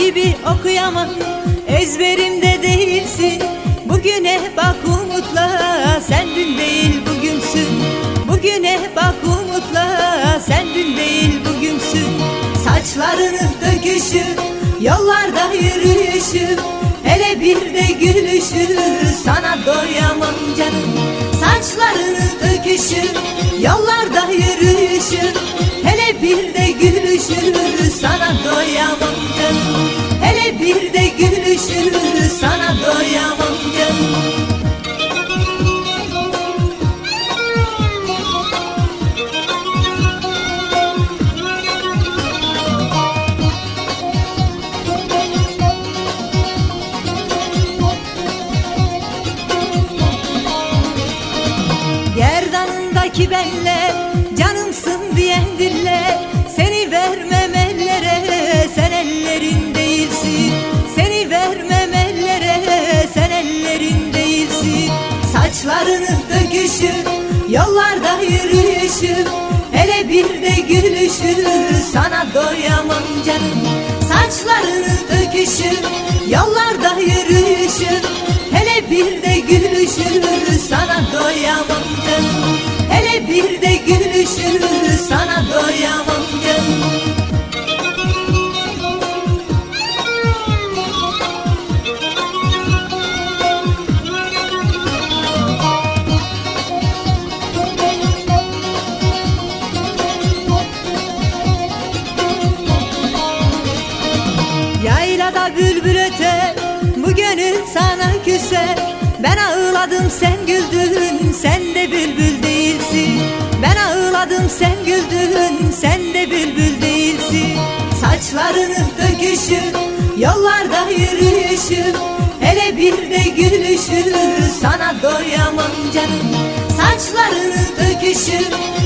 gibi okuyamam, ezberimde değilsin. Bugüne bak umutla, sen dün değil bugünsün. Bugüne bak umutla, sen dün değil bugünsün. Saçlarının döküşü, yollarda yürüyüşü, hele bir de gülüşü, sana doyamam canım. Saçlarının döküşü, yollarda yürüyüşü, hele bir de gülüşü, sana doyamam canım. Hele bir de gülüşü, sana doyamam canım. Gerdanındaki benle, canımsın diyen dille, seni vermem ellere, sen ellerin değilsin. Seni vermem ellere, sen ellerin değilsin. Saçlarının döküşü, yollarda yürüyüşü, hele bir de gülüşü, sana doyamam canım. Saçlarının döküşü, yollarda yürüyüşü, hele bir de gülüşü, sana doyamam canım. Hele bir de gülüşü, sana doyamam canım. Yaylada bülbül öter, bu gönül sana küser. Ben ağladım sen güldün, sen de bülbül değilsin. Ben ağladım sen güldün, sen de bülbül değilsin. Saçlarının döküşü, yollarda yürüyüşü, hele bir de gülüşü, sana doyamam canım. Saçlarının döküşü,